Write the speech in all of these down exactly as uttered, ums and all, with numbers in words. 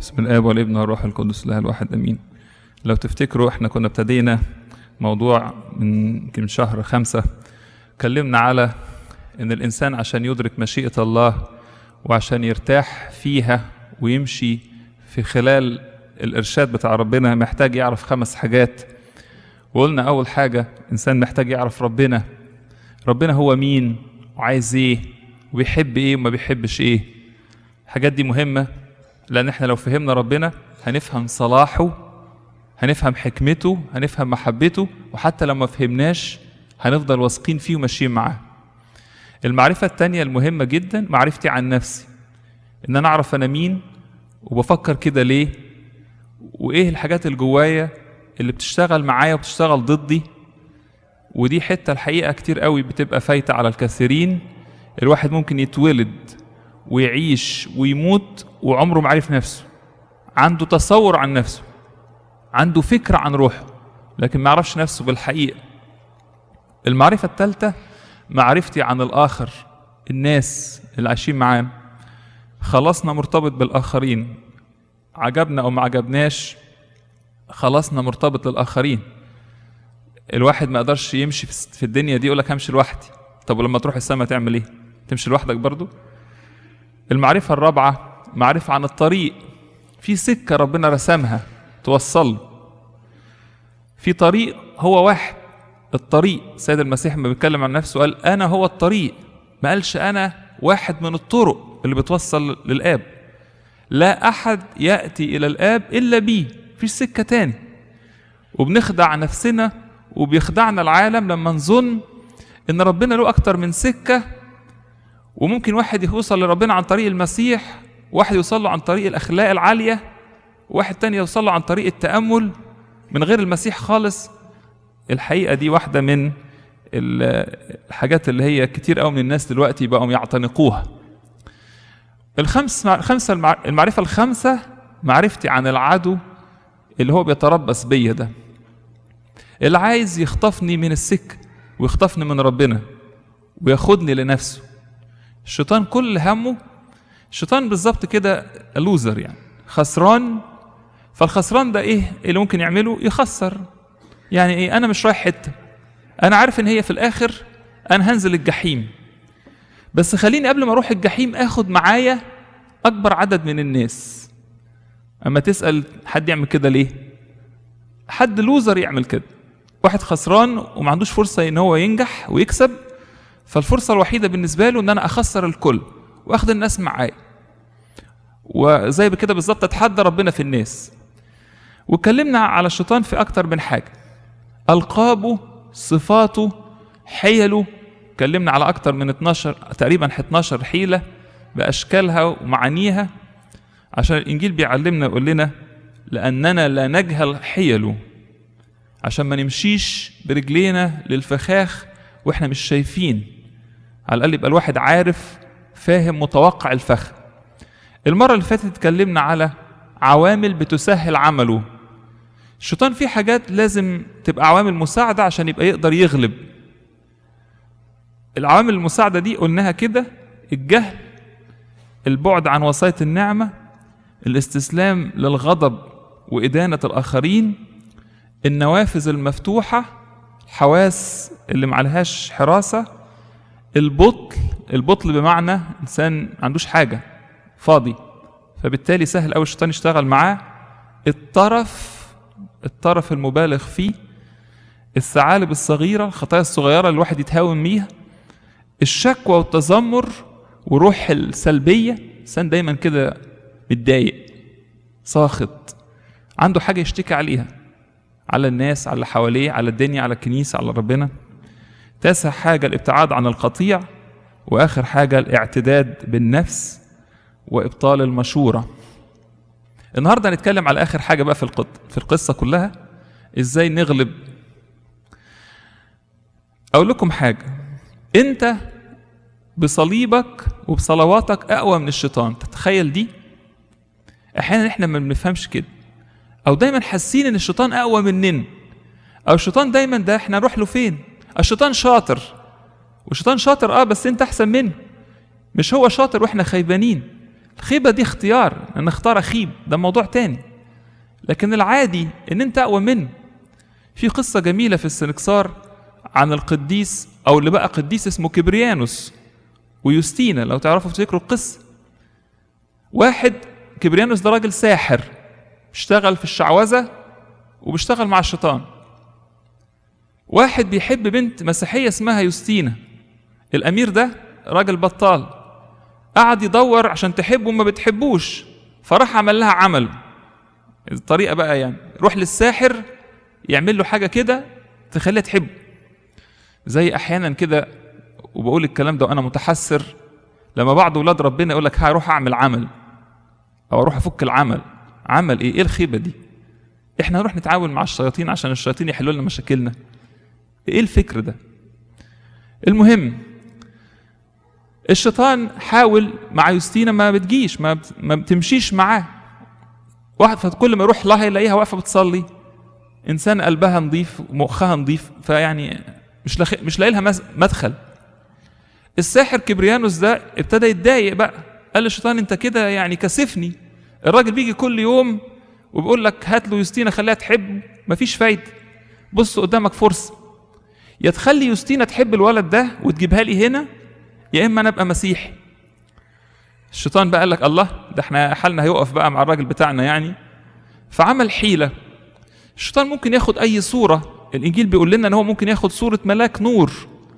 بسم الآب والابن والروح القدس الله الواحد امين. لو تفتكروا احنا كنا ابتدينا موضوع من يمكن شهر خمسة، اتكلمنا على ان الانسان عشان يدرك مشيئة الله وعشان يرتاح فيها ويمشي في خلال الارشاد بتاع ربنا محتاج يعرف خمس حاجات. وقلنا اول حاجة الانسان محتاج يعرف ربنا ربنا هو مين وعايز ايه وبيحب ايه وما بيحبش ايه. الحاجات دي مهمة لأن احنا لو فهمنا ربنا هنفهم صلاحه، هنفهم حكمته، هنفهم محبته، وحتى لو ما فهمناش هنفضل واثقين فيه وماشيين معاه. المعرفة التانية المهمة جدا معرفتي عن نفسي، ان انا اعرف انا مين وبفكر كده ليه، وايه الحاجات اللي جوايا اللي بتشتغل معايا وبتشتغل ضدي. ودي حتة الحقيقة كتير قوي بتبقى فايتة على الكثيرين. الواحد ممكن يتولد ويعيش ويموت وعمره ما عرف نفسه، عنده تصور عن نفسه، عنده فكرة عن روحه، لكن ما يعرفش نفسه بالحقيقة. المعرفة الثالثة معرفتي عن الآخر، الناس اللي عايشين معانا. خلاصنا مرتبط بالآخرين، عجبنا أو ما عجبناش خلاصنا مرتبط للآخرين. الواحد ما يقدرش يمشي في الدنيا دي يقولك همشي لوحدي. طب ولما تروح السماء تعمل ايه؟ تمشي لوحدك برضو؟ المعرفة الرابعة معرفة عن الطريق، في سكة ربنا رسمها توصل، في طريق هو واحد. الطريق سيد المسيح ما بيتكلم عن نفسه قال أنا هو الطريق، ما قالش أنا واحد من الطرق اللي بتوصل للآب. لا أحد يأتي إلى الآب إلا بيه، فيش سكة تاني. وبنخدع نفسنا وبيخدعنا العالم لما نظن إن ربنا له أكتر من سكة، وممكن واحد يوصل لربنا عن طريق المسيح، واحد يوصل له عن طريق الأخلاق العالية، واحد تاني يوصل له عن طريق التأمل من غير المسيح خالص. الحقيقة دي واحدة من الحاجات اللي هي كتير قوي من الناس دلوقتي بقوا يعتنقوها. الخمس خمسة المعرفة الخمسة معرفتي عن العدو اللي هو بيتربص بيا، ده اللي عايز يخطفني من السكة ويخطفني من ربنا وياخدني لنفسه. الشيطان كل همه، الشيطان بالظبط كده لوزر، يعني خسران. فالخسران ده ايه اللي ممكن يعمله؟ يخسر. يعني ايه؟ انا مش رايح حته، انا عارف ان هي في الاخر انا هنزل الجحيم، بس خليني قبل ما اروح الجحيم اخد معايا اكبر عدد من الناس. اما تسال حد يعمل كده ليه؟ حد لوزر يعمل كده، واحد خسران وما عندوش فرصه ان هو ينجح ويكسب، فالفرصة الوحيدة بالنسبة له ان انا اخسر الكل واخد الناس معايا. وزي بكده بالظبط اتحدى ربنا في الناس. واتكلمنا على الشيطان في اكتر من حاجة، القابه، صفاته، حيله. اتكلمنا على اكتر من اتناشر تقريبا اتناشر حيلة باشكالها ومعانيها، عشان الانجيل بيعلمنا يقول لنا لاننا لا نجهل حيله، عشان ما نمشيش برجلينا للفخاخ واحنا مش شايفين. على الاقل يبقى الواحد عارف فاهم متوقع الفخ. المره اللي فاتت اتكلمنا على عوامل بتسهل عمله. الشيطان فيه حاجات لازم تبقى عوامل مساعده عشان يبقى يقدر يغلب. العوامل المساعده دي قلناها كده: الجهل، البعد عن وصاية النعمه، الاستسلام للغضب وادانه الاخرين، النوافذ المفتوحه، الحواس اللي معلهاش حراسة، البطل. البطل بمعنى إنسان ما عندوش حاجة، فاضي، فبالتالي سهل أوي الشيطان يشتغل معاه. الطرف، الطرف المبالغ فيه، الثعالب الصغيرة، الخطايا الصغيرة اللي الواحد يتهاون بيها، الشكوى والتذمر وروح السلبية. إنسان دايما كده متضايق، ساخط، عنده حاجة يشتكي عليها، على الناس، على اللي حواليه، على الدنيا، على الكنيسة، على ربنا. تاسع حاجة الابتعاد عن القطيع، وآخر حاجة الاعتداد بالنفس وإبطال المشورة. النهاردة هنتكلم على آخر حاجة بقى في القط... في القصة كلها، إزاي نغلب. أقول لكم حاجة، أنت بصليبك وبصلواتك أقوى من الشيطان. تتخيل دي؟ أحيانا إحنا ما بنفهمش كده، أو دايما حاسين إن الشيطان أقوى مننا، أو الشيطان دايما ده إحنا نروح له فين؟ الشيطان شاطر، والشيطان شاطر آه بس أنت أحسن منه. مش هو شاطر وإحنا خيبانين، الخيبة دي اختيار، ان اختار اخيب ده موضوع تاني، لكن العادي ان انت اقوى منه. في قصة جميلة في السنكسار عن القديس او اللي بقى قديس اسمه كبريانوس ويوستينا، لو تعرفوا تذكروا القصة. واحد كبريانوس ده راجل ساحر، بيشتغل في الشعوذة وبيشتغل مع الشيطان. واحد بيحب بنت مسيحية اسمها يوستينا، الامير ده راجل بطال، قعد يدور عشان تحبه وما بتحبوش، فراح عمل لها عمل الطريقة بقى، يعني روح للساحر يعمل له حاجة كده تخليها تحبه. زي احيانا كده، وبقول الكلام ده وانا متحسر، لما بعض اولاد ربنا يقول لك هروح اعمل عمل او اروح افك العمل. عمل ايه؟ ايه الخيبة دي؟ احنا نروح نتعاون مع الشياطين عشان الشياطين يحلوا لنا مشاكلنا؟ ايه الفكر ده؟ المهم الشيطان حاول مع يوستينا، ما بتجيش، ما, بت... ما بتمشيش معاه. واحد فكل ما يروح لها يلاقيها واقفه بتصلي، انسان قلبها نظيف ومخها نظيف، فيعني مش لخ... مش لاقي لها مدخل. الساحر كبريانوس ده ابتدى يتضايق بقى، قال للشيطان انت كده يعني كسفني، الراجل بيجي كل يوم وبيقول لك هات له يوستينا خليها تحب، مفيش فايده. بص قدامك فرصه، يا تخلي يوستينا تحب الولد ده وتجيبها لي هنا، يا اما انا ابقى مسيحي. الشيطان بقى قال لك الله، ده احنا حالنا هيقف بقى مع الراجل بتاعنا يعني. فعمل حيله. الشيطان ممكن ياخد اي صوره، الانجيل بيقول لنا ان هو ممكن ياخد صوره ملاك نور.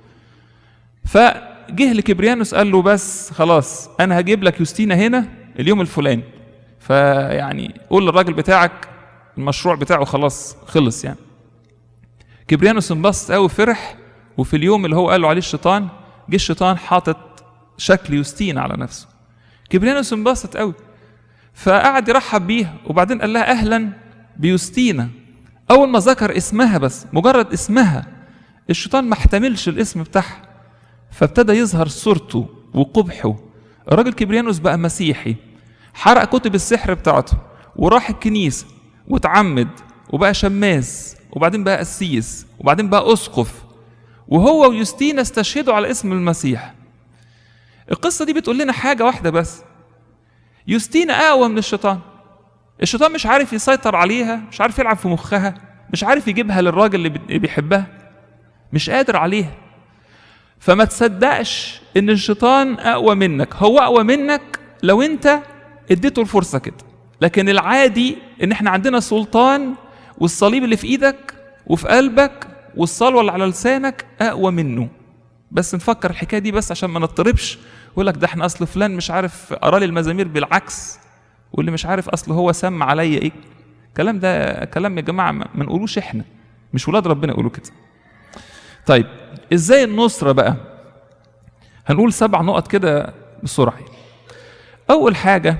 فجه لكبريانوس قال له بس خلاص انا هجيب لك يوستينا هنا اليوم الفلاني، فيعني قول للراجل بتاعك المشروع بتاعه خلاص خلص يعني. كبريانوس انبسط قوي، فرح. وفي اليوم اللي هو قال له عليه الشيطان، جه الشيطان حاطط شكل يوستينا على نفسه. كبريانوس انبسط قوي، فقعد يرحب بيها، وبعدين قال لها اهلا بيوستينا. اول ما ذكر اسمها، بس مجرد اسمها، الشيطان ما احتملش الاسم بتاعها، فابتدى يظهر صورته وقبحه. الراجل كبريانوس بقى مسيحي، حرق كتب السحر بتاعته وراح الكنيسه واتعمد وبقى شماس، وبعدين بقى قسيس، وبعدين بقى اسقف، وهو ويوستينا استشهدوا على اسم المسيح. القصه دي بتقول لنا حاجه واحده بس، يوستينا اقوى من الشيطان. الشيطان مش عارف يسيطر عليها، مش عارف يلعب في مخها، مش عارف يجيبها للراجل اللي بيحبها، مش قادر عليها. فما تصدقش ان الشيطان اقوى منك، هو اقوى منك لو انت اديته الفرصه كده. لكن العادي ان احنا عندنا سلطان، والصليب اللي في ايدك وفي قلبك والصلوه اللي على لسانك اقوى منه. بس نفكر الحكايه دي بس عشان ما نضطربش، يقول لك ده احنا اصل فلان مش عارف قرا لي المزامير بالعكس، واللي مش عارف اصل هو سمع عليا ايه. الكلام ده كلام يا جماعه ما نقولوش احنا، مش ولاد ربنا يقولوا كده. طيب ازاي النصره بقى؟ هنقول سبع نقط كده بسرعه. اول حاجه،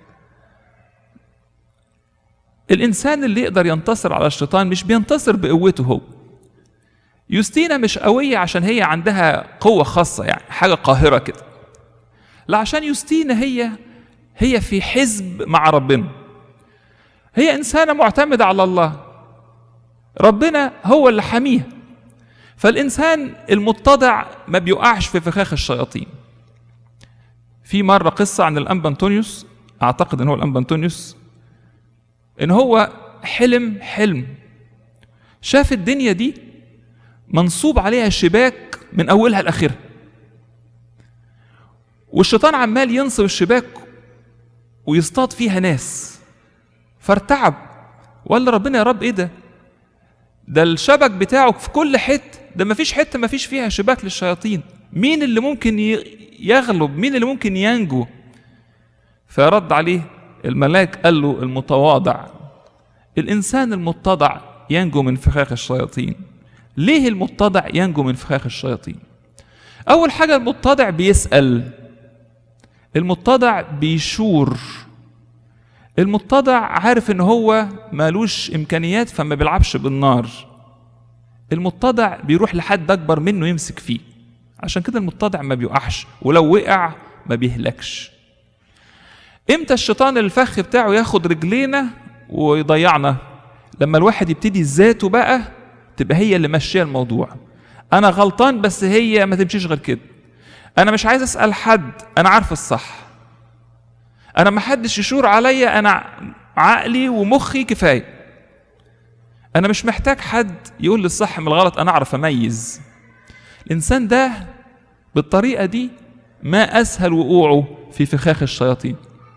الانسان اللي يقدر ينتصر على الشيطان مش بينتصر بقوته هو. يوستينا مش قويه عشان هي عندها قوه خاصه، يعني حاجه قاهره كده، لا، عشان يوستينا هي هي في حزب مع ربنا، هي انسانه معتمده على الله، ربنا هو اللي حاميها. فالانسان المتضع ما بيقعش في فخاخ الشياطين. في مره قصه عن الانبا انطونيوس، اعتقد ان هو الانبا انطونيوس، ان هو حلم حلم شاف الدنيا دي منصوب عليها شباك من اولها لاخرها، والشيطان عمال ينصب الشباك ويصطاد فيها ناس. فارتعب وقال لربنا يا رب ايه ده؟ ده الشبك بتاعه في كل حته، ده مفيش حته مفيش فيها شباك للشياطين، مين اللي ممكن يغلب؟ مين اللي ممكن ينجو؟ فرد عليه الملاك قال له المتواضع. الانسان المتضع ينجو من فخاخ الشياطين. ليه المتضع ينجو من فخاخ الشياطين؟ اول حاجه المتضع بيسأل، المتضع بيشور، المتضع عارف ان هو مالوش امكانيات فما بيلعبش بالنار، المتضع بيروح لحد اكبر منه يمسك فيه. عشان كده المتضع ما بيقعش، ولو وقع ما بيهلكش. امتى الشيطان الفخ بتاعه ياخد رجلينا ويضيعنا؟ لما الواحد يبتدي ذاته بقى تبقى هي اللي ماشيه الموضوع. انا غلطان بس هي ما تمشيش غير كده، انا مش عايز اسال حد، انا عارف الصح، انا ما حدش يشور عليا، انا عقلي ومخي كفايه، انا مش محتاج حد يقول لي الصح من الغلط، انا اعرف اميز. الانسان ده بالطريقه دي ما اسهل وقوعه في فخاخ الشياطين.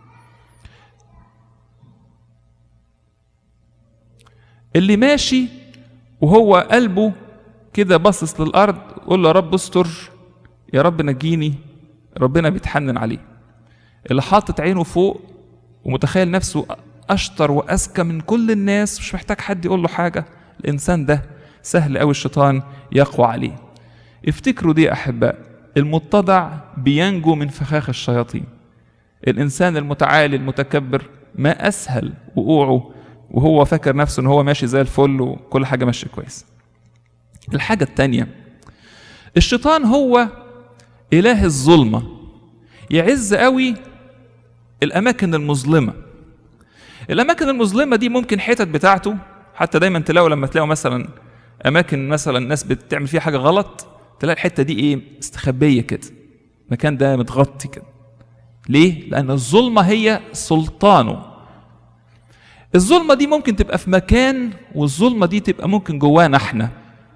اللي ماشي وهو قلبه كده باصص للارض، يقول له يا رب استر، يا رب نجيني، ربنا بيتحنن عليه. اللي حاطط عينه فوق ومتخيل نفسه اشطر واذكى من كل الناس، مش محتاج حد يقول له حاجه، الانسان ده سهل قوي الشيطان يقوى عليه. افتكروا دي يا احباء، المتضع بينجو من فخاخ الشياطين. الانسان المتعالي المتكبر ما اسهل وقوعه وهو فاكر نفسه ان هو ماشي زي الفل وكل حاجه ماشيه كويس. الحاجه الثانيه، الشيطان هو اله الظلمه، يعز قوي الاماكن المظلمه. الاماكن المظلمه دي ممكن حتت بتاعته، حتى دايما تلاقوا لما تلاقوا مثلا اماكن مثلا الناس بتعمل فيها حاجه غلط، تلاقي الحته دي ايه، استخبيه كده، المكان ده متغطي كده. ليه؟ لان الظلمه هي سلطانه. الظلمه دي ممكن تبقى في مكان، والظلمه دي تبقى ممكن جوانا احنا.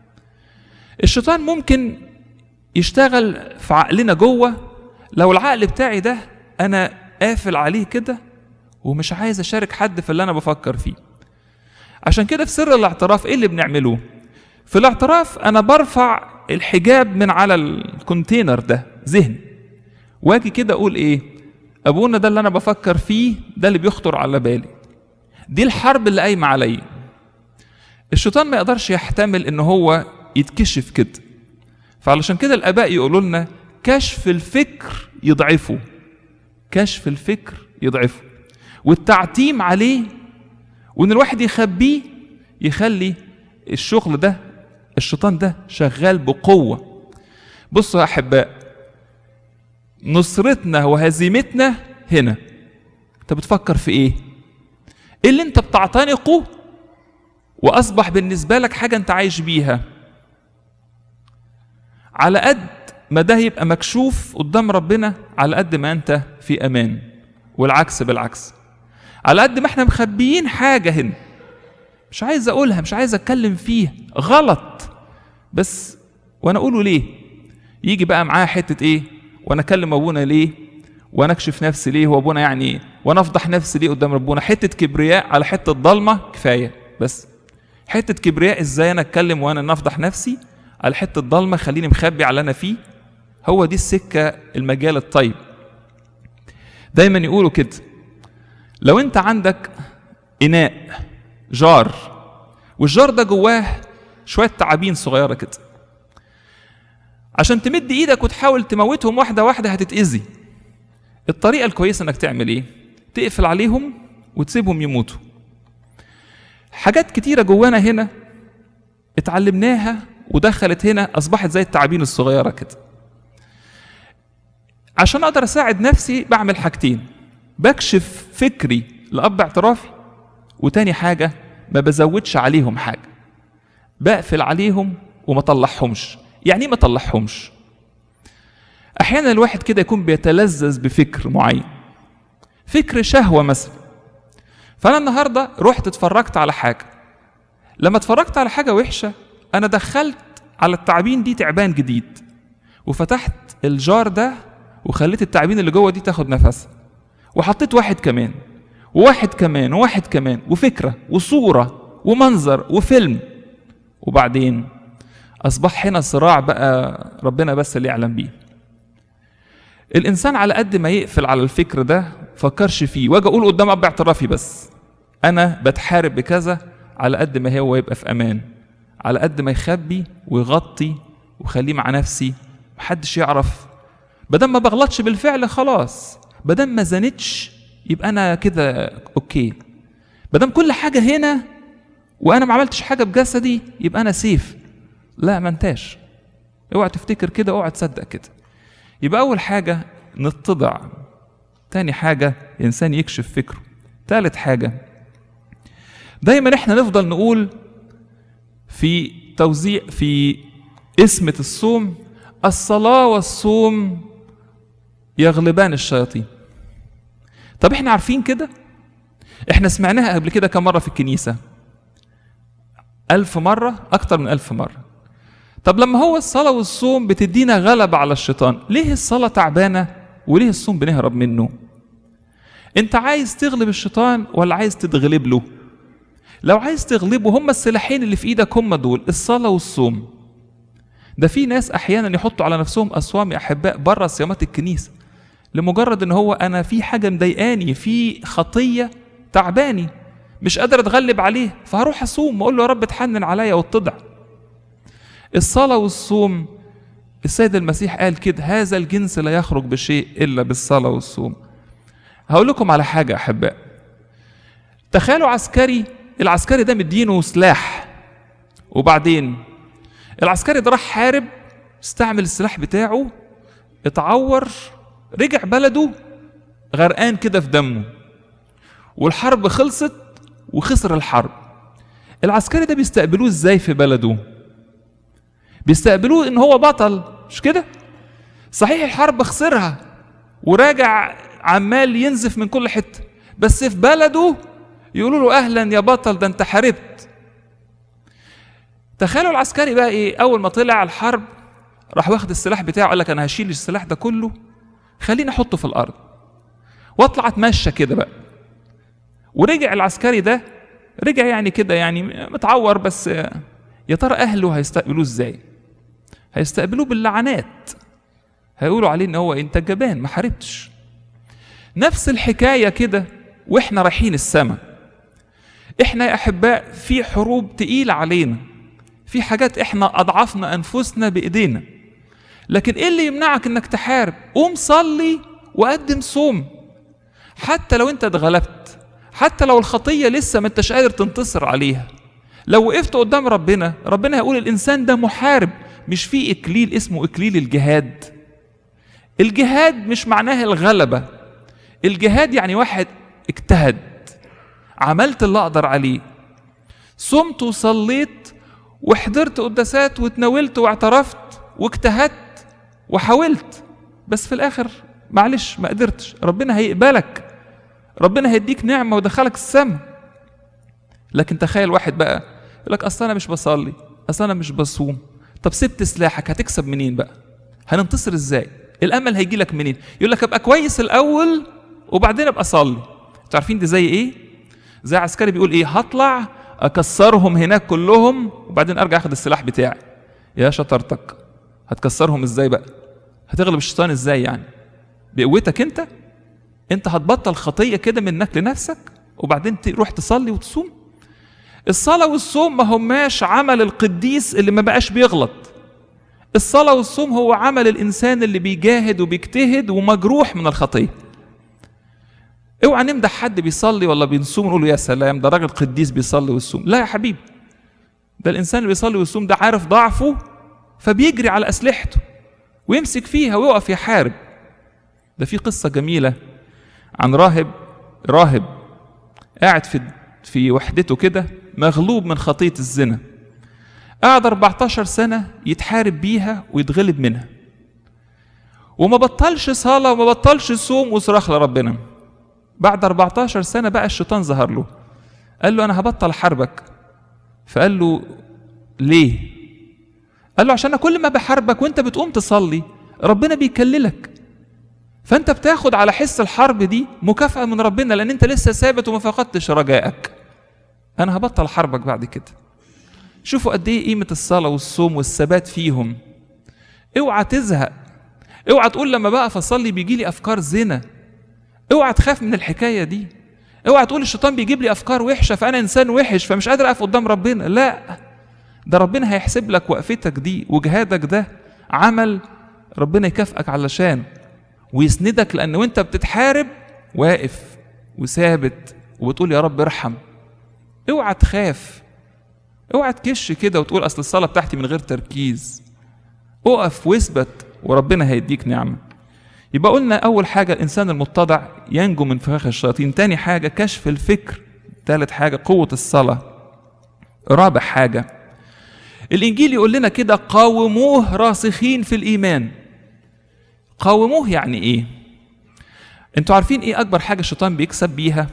الشيطان ممكن يشتغل في عقلنا جوه. لو العقل بتاعي ده انا قافل عليه كده ومش عايز اشارك حد في اللي انا بفكر فيه، عشان كده في سر الاعتراف ايه اللي بنعمله؟ في الاعتراف انا برفع الحجاب من على الكونتينر ده ذهن، واجي كده اقول ايه؟ ابونا ده اللي انا بفكر فيه، ده اللي بيخطر على بالي، دي الحرب اللي قايمه عليا. الشيطان ما يقدرش يحتمل ان هو يتكشف كده، فعلشان كده الاباء يقولوا لنا كشف الفكر يضعفه، كشف الفكر يضعفه، والتعتيم عليه وان الواحد يخبيه يخلي الشغل ده الشيطان ده شغال بقوه. بصوا يا احباء، نصرتنا وهزيمتنا هنا. انت بتفكر في ايه؟ ايه اللي انت بتعتنقه واصبح بالنسبه لك حاجه انت عايش بيها؟ على قد ما ده يبقى مكشوف قدام ربنا، على قد ما انت في امان، والعكس بالعكس. على قد ما احنا مخبيين حاجه هنا، مش عايز اقولها، مش عايز اتكلم فيها، غلط، بس وانا اقوله ليه؟ يجي بقى معايا حته ايه؟ وانا اكلم ابونا ليه؟ وانا اكشف نفسي ليه؟ هو ابونا يعني ايه؟ وانا افضح نفسي ليه قدام ربنا؟ حته كبرياء على حته ضلمه كفايه. بس حته كبرياء ازاي انا اتكلم وانا نفضح نفسي على حته ضلمه، خليني مخبي على انا فيه. هو دي السكه، المجال الطيب. دايما يقولوا كده، لو انت عندك اناء جار، والجار ده جواه شويه تعابين صغيره كده، عشان تمد ايدك وتحاول تموتهم واحده واحده هتتاذي. الطريقه الكويسه انك تعمل ايه؟ تقفل عليهم وتسيبهم يموتوا. حاجات كتيره جوانا هنا اتعلمناها ودخلت هنا، اصبحت زي التعابين الصغيره كده. عشان اقدر اساعد نفسي بعمل حاجتين: بكشف فكري لأب اعترافي، وتاني حاجه ما بزودش عليهم حاجه، بقفل عليهم وما طلعهمش. يعني ايه ما طلعهمش؟ احيانا الواحد كده يكون بيتلذذ بفكر معين، فكر شهوه مثلا. فانا النهارده رحت اتفرجت على حاجه، لما اتفرجت على حاجه وحشه انا دخلت على التعابين دي تعبان جديد، وفتحت الجار ده وخليت التعابين اللي جوه دي تاخد نفسها، وحطيت واحد كمان وواحد كمان وواحد كمان، وفكره وصوره ومنظر وفيلم، وبعدين اصبح هنا صراع بقى ربنا بس اللي يعلم بيه. الانسان على قد ما يقفل على الفكر ده فكرش فيه، واجي اقول قدام اب اعترافي بس انا بتحارب بكذا، على قد ما هو يبقى في امان، على قد ما يخبي ويغطي وخليه مع نفسي محدش يعرف. بدل ما بغلطش بالفعل خلاص، بدل ما زنتش يبقى انا كده اوكي، بدل كل حاجه هنا وانا ما عملتش حاجه بجسدي يبقى انا سيف. لا، ما انتاش. اوعى تفتكر كده، اوعى تصدق كده. يبقى اول حاجه نتضع، تاني حاجه الانسان يكشف فكره، تالت حاجه دايما احنا نفضل نقول في توزيع في اسمة الصوم: الصلاة والصوم يغلبان الشياطين. طب احنا عارفين كده؟ احنا سمعناها قبل كده كم مرة في الكنيسة؟ ألف مرة، أكتر من ألف مرة. طب لما هو الصلاة والصوم بتدينا غلبة على الشيطان، ليه الصلاة تعبانة وليه الصوم بنهرب منه؟ انت عايز تغلب الشيطان ولا عايز تتغلب له؟ لو عايز تغلبه، هم السلاحين اللي في ايدك هم دول، الصلاة والصوم. ده في ناس احيانا يحطوا على نفسهم اصوام يا احباء بره صيامات الكنيسة، لمجرد ان هو انا في حاجة مضايقاني، في خطية تعباني مش قادر اتغلب عليه، فهروح اصوم واقول له يا رب اتحنن عليا واتضع. الصلاة والصوم السيد المسيح قال كده، هذا الجنس لا يخرج بشيء الا بالصلاة والصوم. هقول لكم على حاجة احباء، تخيلوا عسكري، العسكري ده مدينه سلاح، وبعدين العسكري ده راح حارب، استعمل السلاح بتاعه، اتعور، رجع بلده غرقان كده في دمه، والحرب خلصت وخسر الحرب. العسكري ده بيستقبلوه ازاي في بلده؟ بيستقبلوه ان هو بطل، مش كده؟ صحيح الحرب خسرها وراجع عمال ينزف من كل حته، بس في بلده يقولوا له اهلا يا بطل، ده انت حاربت. تخيلوا العسكري بقى ايه، اول ما طلع الحرب راح واخد السلاح بتاعه، قال لك انا هشيل السلاح ده كله، خليني احطه في الارض واطلع اتمشى كده بقى. ورجع العسكري ده، رجع يعني كده يعني متعور، بس يا ترى اهله هيستقبلوه ازاي؟ هيستقبلوه باللعنات، هيقولوا عليه ان هو انت جبان ما حاربتش. نفس الحكايه كده واحنا رايحين السماء. احنا يا احباء في حروب تقيله علينا، في حاجات احنا اضعفنا انفسنا بايدينا، لكن ايه اللي يمنعك انك تحارب؟ قوم صلي وقدم صوم. حتى لو انت اتغلبت، حتى لو الخطيه لسه ما انتش قادر تنتصر عليها، لو وقفت قدام ربنا، ربنا هيقول الانسان ده محارب. مش في اكليل اسمه اكليل الجهاد؟ الجهاد مش معناه الغلبه، الجهاد يعني واحد اجتهد، عملت اللي اقدر عليه، صمت وصليت وحضرت قداسات وتناولت واعترفت واجتهدت وحاولت، بس في الاخر معلش ما قدرتش، ربنا هيقبلك، ربنا هيديك نعمه ودخلك السماء. لكن تخيل واحد بقى يقول لك اصل انا مش بصلي، اصل انا مش بصوم. طب سبت سلاحك، هتكسب منين بقى؟ هننتصر ازاي؟ الامل هيجي لك منين؟ يقول لك ابقى كويس الاول وبعدين ابقى اصلي. انتوا عارفين دي زي ايه؟ زي عسكري بيقول ايه، هطلع اكسرهم هناك كلهم وبعدين ارجع اخد السلاح بتاعي. يا شطارتك، هتكسرهم ازاي بقى؟ هتغلب الشيطان ازاي يعني؟ بقوتك انت؟ انت هتبطل خطيه كده منك لنفسك وبعدين تروح تصلي وتصوم؟ الصلاه والصوم ما هماش عمل القديس اللي ما بقاش بيغلط. الصلاه والصوم هو عمل الانسان اللي بيجاهد وبيجتهد ومجروح من الخطيه. اوعى نمدح حد بيصلي ولا بيصوم ونقول له يا سلام ده راجل قديس بيصلي ويصوم. لا يا حبيبي، ده الانسان اللي بيصلي ويصوم ده عارف ضعفه فبيجري على اسلحته ويمسك فيها ويقف يحارب. ده في قصه جميله عن راهب راهب قاعد في في وحدته كده، مغلوب من خطيه الزنا، قعد أربعتاشر سنه يتحارب بيها ويتغلب منها، وما بطلش صلاه وما بطلش صوم وصراخ لربنا. بعد أربعتاشر سنه بقى الشيطان ظهر له، قال له انا هبطل حربك. فقال له ليه؟ قال له عشان أنا كل ما بحاربك وانت بتقوم تصلي ربنا بيكللك، فانت بتاخد على حس الحرب دي مكافأة من ربنا لان انت لسه ثابت وما فقدتش رجائك. انا هبطل حربك بعد كده. شوفوا قد ايه قيمة الصلاة والصوم والثبات فيهم. اوعى تزهق، اوعى تقول لما بقى فصلي بيجي لي افكار زنا، اوعى تخاف من الحكاية دي، اوعى تقول الشيطان بيجيب لي افكار وحشة فانا انسان وحش فمش قادر اقف قدام ربنا. لا، ده ربنا هيحسب لك وقفتك دي وجهادك ده عمل ربنا يكافئك علشان ويسندك، لان وانت بتتحارب واقف وثابت وبتقول يا رب ارحم. اوعى تخاف، اوعى تكش كده وتقول اصل الصلاة بتاعتي من غير تركيز. اقف واثبت وربنا هيديك نعمة. يبقى قلنا اول حاجة الانسان المتضع ينجو من فخاخ الشياطين، تاني حاجة كشف الفكر، تالت حاجة قوة الصلاة، رابع حاجة الانجيل يقول لنا كده قاوموه راسخين في الايمان. قاوموه يعني ايه؟ انتوا عارفين ايه اكبر حاجه الشيطان بيكسب بيها؟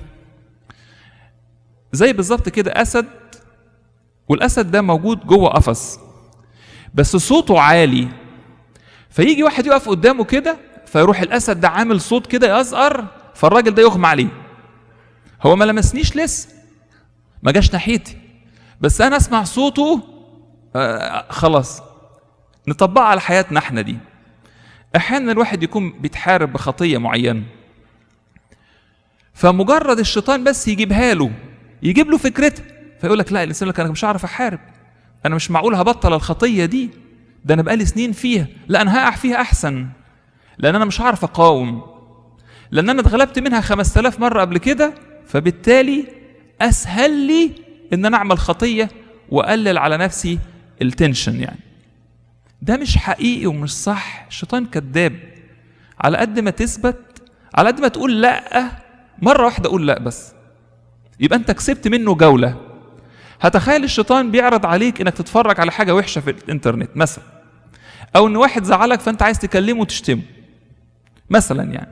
زي بالظبط كده اسد، والاسد ده موجود جوه قفص بس صوته عالي، فيجي واحد يقف قدامه كده فيروح الاسد ده عامل صوت كده يزقر، فالراجل ده يغمى عليه. هو ما لمسنيش لسه، ما جاش ناحيتي، بس انا اسمع صوته آه خلاص. نطبقها على حياتنا احنا دي. احيانا الواحد يكون بيتحارب بخطيه معينه، فمجرد الشيطان بس يجيبها له، يجيب له فكرتها، فيقول لك لا الانسان لك انا مش هعرف احارب، انا مش معقول هبطل الخطيه دي، ده انا بقالي سنين فيها، لا انا هقع فيها احسن، لان انا مش هعرف اقاوم، لان انا اتغلبت منها خمسة آلاف مره قبل كده، فبالتالي اسهل لي ان انا اعمل خطيه واقلل على نفسي التنشن. يعني ده مش حقيقي ومش صح. الشيطان كذاب. على قد ما تثبت، على قد ما تقول لا مره واحده، قول لا بس، يبقى انت كسبت منه جوله. هتخيل الشيطان بيعرض عليك انك تتفرج على حاجه وحشه في الانترنت مثلا، او ان واحد زعلك فانت عايز تكلمه وتشتمه مثلا. يعني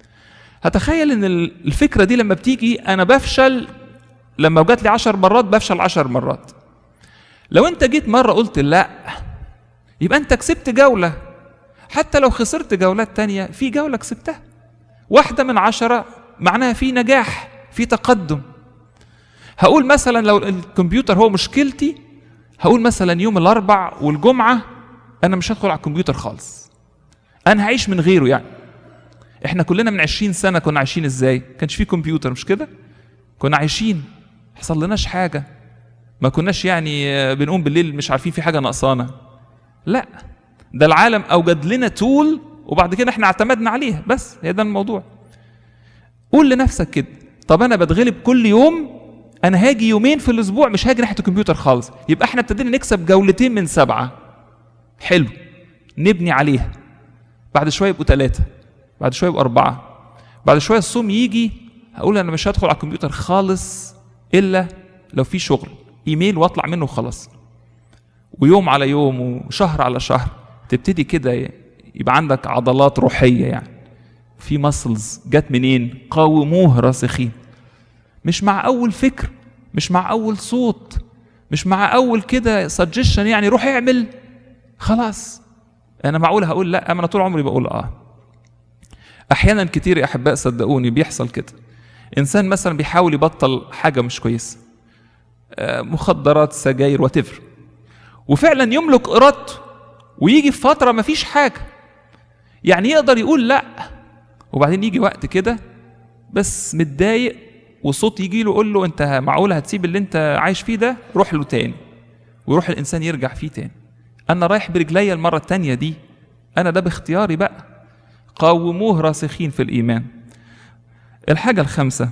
هتخيل ان الفكره دي لما بتيجي انا بفشل، لما جات لي عشر مرات بفشل عشر مرات. لو انت جيت مره قلت لا، يبقى انت كسبت جوله. حتى لو خسرت جولات تانية، في جوله كسبتها، واحده من عشرة معناها في نجاح، في تقدم. هقول مثلا لو الكمبيوتر هو مشكلتي، هقول مثلا يوم الاربع والجمعه انا مش هدخل على الكمبيوتر خالص، انا هعيش من غيره. يعني احنا كلنا من عشرين سنه كنا عايشين ازاي؟ كانش في كمبيوتر، مش كده؟ كنا عايشين حصل لناش حاجه، ما كناش يعني بنقوم بالليل مش عارفين في حاجه ناقصانا، لا ده العالم اوجد لنا تول وبعد كده احنا اعتمدنا عليها، بس هي ده الموضوع. قول لنفسك كده، طب انا بتغلب كل يوم، انا هاجي يومين في الاسبوع مش هاجي ناحيه الكمبيوتر خالص، يبقى احنا ابتدينا نكسب جولتين من سبعه. حلو، نبني عليها. بعد شويه يبقوا ثلاثه، بعد شويه يبقوا اربعه، بعد شويه الصوم يجي هقول انا مش هدخل على الكمبيوتر خالص الا لو في شغل، ايميل واطلع منه وخلاص. ويوم على يوم وشهر على شهر تبتدي كده يبقى عندك عضلات روحيه. يعني في ماسلز جت منين؟ قاوموه راسخين. مش مع اول فكر، مش مع اول صوت، مش مع اول كده سجشن يعني روح اعمل خلاص. انا معقول هقول لا؟ انا طول عمري بقول اه. احيانا كتير يا احباء صدقوني بيحصل كده، انسان مثلا بيحاول يبطل حاجه مش كويسه، مخدرات، سجاير، واتيفر، وفعلا يملك ارادته، ويجي في فتره ما فيش حاجه، يعني يقدر يقول لا، وبعدين يجي وقت كده بس متضايق وصوت يجي له يقول له انت معقول هتسيب اللي انت عايش فيه ده؟ روح له تاني، ويروح الانسان يرجع فيه تاني. انا رايح برجلي المره التانيه دي، انا ده باختياري بقى. قاوموه راسخين في الايمان. الحاجه الخامسه،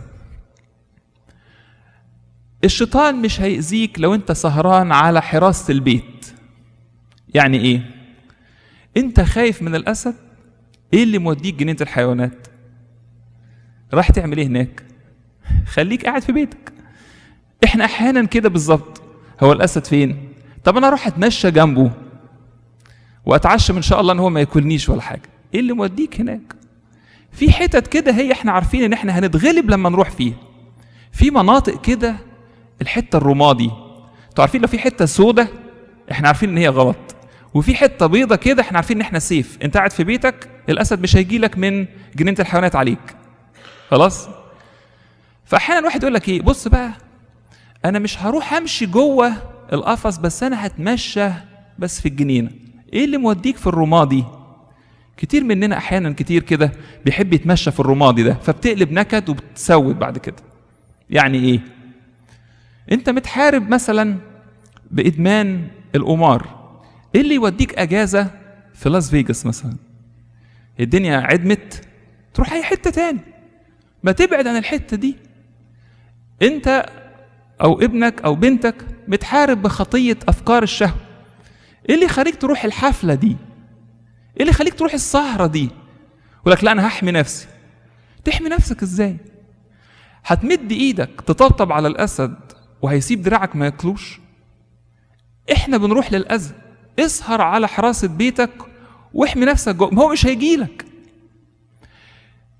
الشيطان مش هيأذيك لو انت سهران على حراسه البيت. يعني ايه؟ انت خايف من الاسد، ايه اللي موديك جنينه الحيوانات؟ راح تعمل ايه هناك؟ خليك قاعد في بيتك. احنا احيانا كده بالظبط، هو الاسد فين؟ طب انا اروح اتمشى جنبه واتعشى ان شاء الله ان هو ما ياكلنيش ولا حاجه. ايه اللي موديك هناك؟ في حتت كده هي احنا عارفين ان احنا هنتغلب لما نروح فيها. في مناطق كده، الحته الرمادي، انتوا عارفين لو في حته سودة احنا عارفين ان هي غلط، وفي حته بيضه كده احنا عارفين ان احنا سيف. انت قاعد في بيتك، الاسد مش هيجي لك من جنينه الحيوانات عليك خلاص. فاحيانا الواحد يقول لك ايه، بص بقى انا مش هروح امشي جوه القفص، بس انا هتمشى بس في الجنينه. ايه اللي موديك في الرمادي؟ كتير مننا احيانا كتير كده بيحب يتمشى في الرمادي ده، فبتقلب نكد وبتسود بعد كده. يعني ايه؟ انت متحارب مثلا بادمان القمار، ايه اللي يوديك اجازه في لاس فيجاس مثلا؟ الدنيا عدمت، تروح اي حته تاني، ما تبعد عن الحته دي. انت او ابنك او بنتك متحارب بخطيه افكار الشهوه، ايه اللي يخليك تروح الحفله دي؟ ايه اللي يخليك تروح السهره دي؟ يقول لك لا انا هحمي نفسي. تحمي نفسك ازاي؟ هتمد ايدك تطبطب على الاسد وهيسيب دراعك ما ياكلوش؟ احنا بنروح للاذى. اسهر على حراسه بيتك واحمي نفسك جوه، ما هو مش هيجي لك.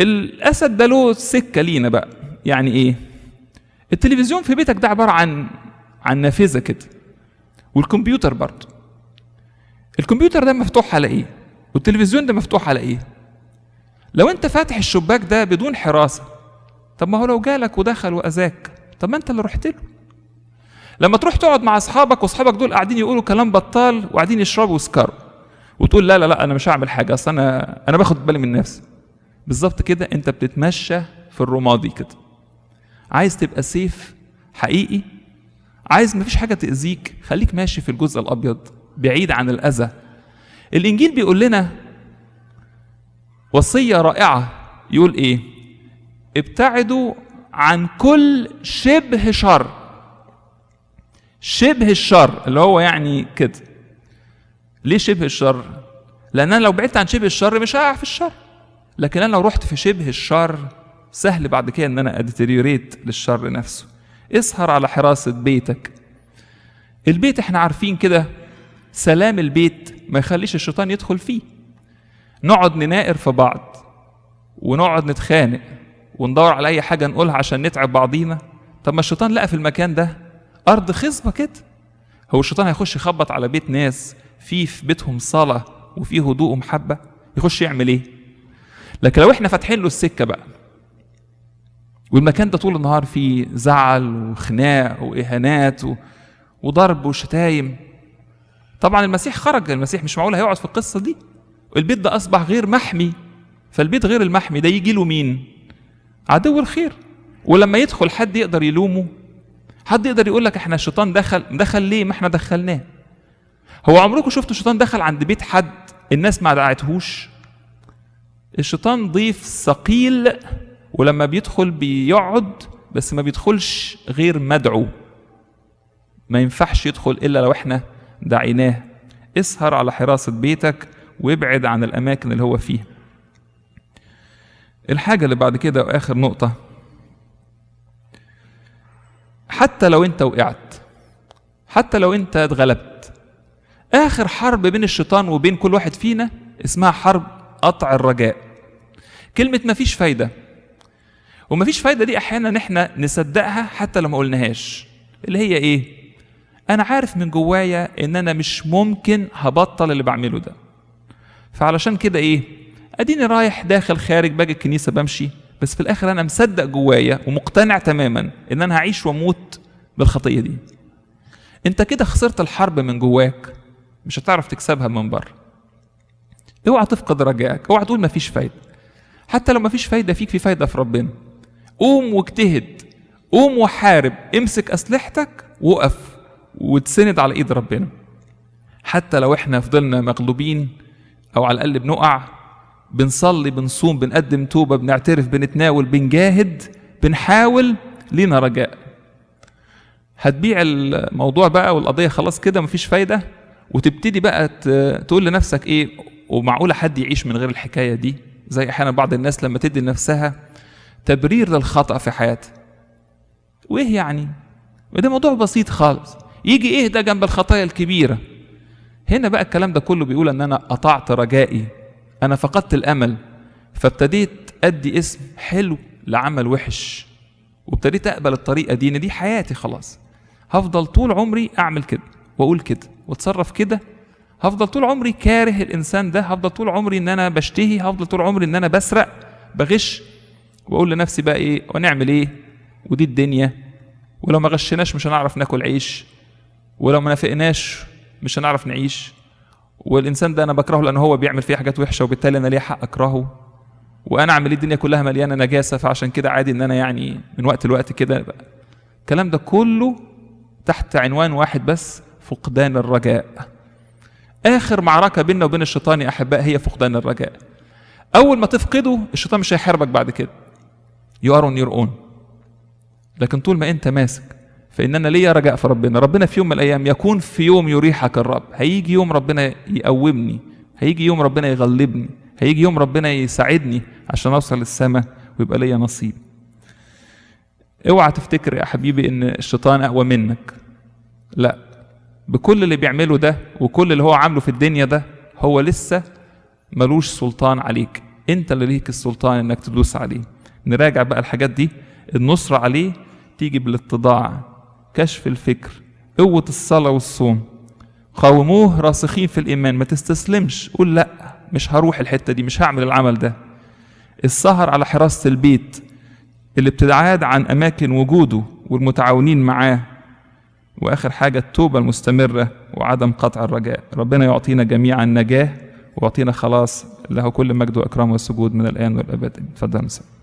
الاسد ده له سكه لينا بقى. يعني ايه؟ التلفزيون في بيتك ده عباره عن عن نافذه كده، والكمبيوتر برضه. الكمبيوتر ده مفتوح على ايه؟ والتلفزيون ده مفتوح على ايه؟ لو انت فاتح الشباك ده بدون حراسه، طب ما هو لو جالك ودخل واذاك، طب ما انت اللي رحت له. لما تروح تقعد مع اصحابك واصحابك دول قاعدين يقولوا كلام بطال وقاعدين يشربوا ويسكروا، وتقول لا لا لا انا مش هعمل حاجه، اصل انا انا باخد بالي من نفسي. بالظبط كده انت بتتمشى في الرمادي كده. عايز تبقى سيف حقيقي، عايز مفيش حاجه تاذيك، خليك ماشي في الجزء الابيض بعيد عن الاذى. الانجيل بيقول لنا وصيه رائعه، يقول ايه؟ ابتعدوا عن كل شبه شر. شبه الشر اللي هو يعني كده. ليه شبه الشر؟ لان انا لو بعدت عن شبه الشر مش هقع في الشر، لكن انا لو رحت في شبه الشر سهل بعد كده ان انا اديتيريوريت للشر نفسه. اسهر على حراسه بيتك. البيت احنا عارفين كده سلام البيت ما يخليش الشيطان يدخل فيه. نقعد نناقر في بعض ونقعد نتخانق وندور على اي حاجه نقولها عشان نتعب بعضينا. طب ما الشيطان لقى في المكان ده ارض خصبه كده. هو الشيطان هيخش يخبط على بيت ناس في في بيتهم صلاه وفيه هدوء ومحبه؟ يخش يعمل ايه؟ لكن لو احنا فاتحين له السكه بقى، والمكان ده طول النهار فيه زعل وخناق واهانات وضرب وشتايم، طبعا المسيح خرج. المسيح مش معقول هيقعد في القصه دي. البيت ده اصبح غير محمي، فالبيت غير المحمي ده يجي له مين؟ عدو الخير. ولما يدخل حد يقدر يلومه؟ حد يقدر يقول لك احنا الشيطان دخل دخل ليه؟ ما احنا دخلناه. هو عمركم شفتوا الشيطان دخل عند بيت حد الناس ما دعتهوش؟ الشيطان ضيف ثقيل، ولما بيدخل بيقعد، بس ما بيدخلش غير مدعو. ما ينفعش يدخل الا لو احنا دعيناه. اسهر على حراسه بيتك وابعد عن الاماكن اللي هو فيها. الحاجه اللي بعد كده واخر نقطه، حتى لو انت وقعت، حتى لو انت اتغلبت، اخر حرب بين الشيطان وبين كل واحد فينا اسمها حرب قطع الرجاء. كلمه مفيش فايده. ومفيش فايده دي احيانا احنا نصدقها حتى لو ما قلناهاش. اللي هي ايه؟ انا عارف من جوايا ان انا مش ممكن هبطل اللي بعمله ده، فعلشان كده ايه؟ اديني رايح داخل خارج، باجي الكنيسه بمشي، بس في الاخر انا مصدق جوايا ومقتنع تماما ان انا هعيش واموت بالخطيه دي. انت كده خسرت الحرب من جواك، مش هتعرف تكسبها من بره. اوعى تفقد رجائك، اوعى تقول مفيش فايده. حتى لو مفيش فايده فيك، في فايده في ربنا. قوم واجتهد، قوم وحارب، امسك اسلحتك وقف وتسند على ايد ربنا. حتى لو احنا فضلنا مغلوبين او على الاقل بنقع، بنصلي، بنصوم، بنقدم توبه، بنعترف، بنتناول، بنجاهد، بنحاول، لينا رجاء. هتبيع الموضوع بقى والقضيه خلاص كده مفيش فايده، وتبتدي بقى تقول لنفسك ايه؟ ومعقوله حد يعيش من غير الحكايه دي؟ زي احيانا بعض الناس لما تدي لنفسها تبرير للخطأ في حياتها. وايه يعني؟ وده موضوع بسيط خالص، يجي ايه ده جنب الخطايا الكبيره؟ هنا بقى الكلام ده كله بيقول ان انا قطعت رجائي، انا فقدت الامل، فابتديت ادي اسم حلو لعمل وحش، وابتديت اقبل الطريقه دي ان دي حياتي خلاص. هفضل طول عمري اعمل كده واقول كده واتصرف كده، هفضل طول عمري كاره الانسان ده، هفضل طول عمري ان انا بشتهي، هفضل طول عمري ان انا بسرق بغش، واقول لنفسي بقى ايه ونعمل ايه؟ ودي الدنيا، ولو ما غشناش مش هنعرف ناكل عيش، ولو ما نافقناش مش هنعرف نعيش، والانسان ده انا بكرهه لان هو بيعمل فيه حاجات وحشه، وبالتالي انا ليه حق اكرهه، وانا اعمل الدنيا كلها مليانه نجاسه، فعشان كده عادي ان انا يعني من وقت لوقت كده. الكلام ده كله تحت عنوان واحد بس، فقدان الرجاء. اخر معركه بيننا وبين الشيطان يا احباء هي فقدان الرجاء. اول ما تفقده الشيطان مش هيحاربك بعد كده. يقرون يرقون. لكن طول ما انت ماسك فان انا ليا رجاء في ربنا. ربنا في يوم من الايام يكون في يوم يريحك الرب، هيجي يوم ربنا يقومني، هيجي يوم ربنا يغلبني، هيجي يوم ربنا يساعدني عشان اوصل للسماء ويبقى ليا نصيب. اوعى تفتكر يا حبيبي ان الشيطان اقوى منك. لا، بكل اللي بيعمله ده وكل اللي هو عامله في الدنيا ده هو لسه ملوش سلطان عليك. انت اللي ليك السلطان انك تدوس عليه. نراجع بقى الحاجات دي. النصرة عليه تيجي بالاتضاع، كشف الفكر، قوة الصلاة والصوم. قاوموه راسخين في الإيمان، ما تستسلمش، قول لأ مش هروح الحتة دي، مش هعمل العمل ده. السهر على حراسة البيت، الابتعاد عن أماكن وجوده والمتعاونين معاه. وآخر حاجة التوبة المستمرة وعدم قطع الرجاء. ربنا يعطينا جميعا نجاة ويعطينا خلاص، له كل مجد وإكرام والسجود من الآن والأبد. اتفضل.